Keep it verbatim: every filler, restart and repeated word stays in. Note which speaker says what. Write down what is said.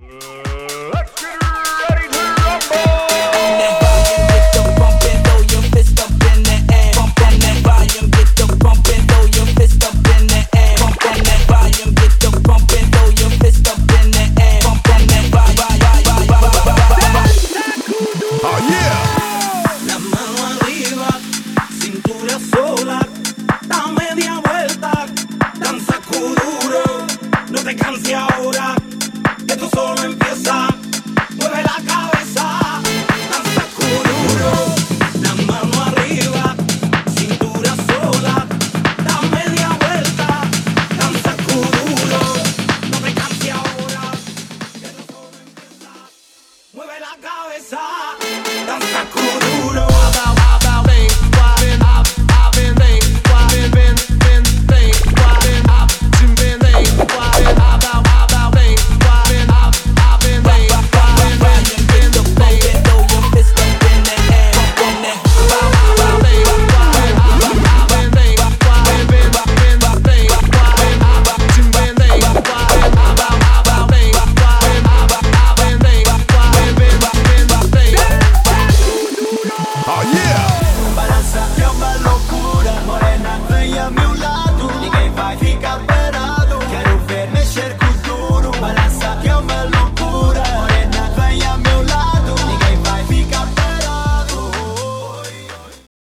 Speaker 1: Let's get ready to rumble!
Speaker 2: On that volume, get the bumpin', throw your fist up in the air. Bump on that volume, get the bumpin', throw your fist up in the air. Bump on that volume, get the bumpin', throw your fist up in the air. Bump on that volume.
Speaker 1: Oh yeah!
Speaker 2: La mano arriba, cintura sola, da media vuelta, danza kuduro, no te canses ahora, que esto solo empieza, mueve la cabeza, danza kuduro, la mano arriba, cintura sola, da media vuelta, danza kuduro, no te canses ahora, que esto solo empieza, mueve la cabeza, danza kuduro.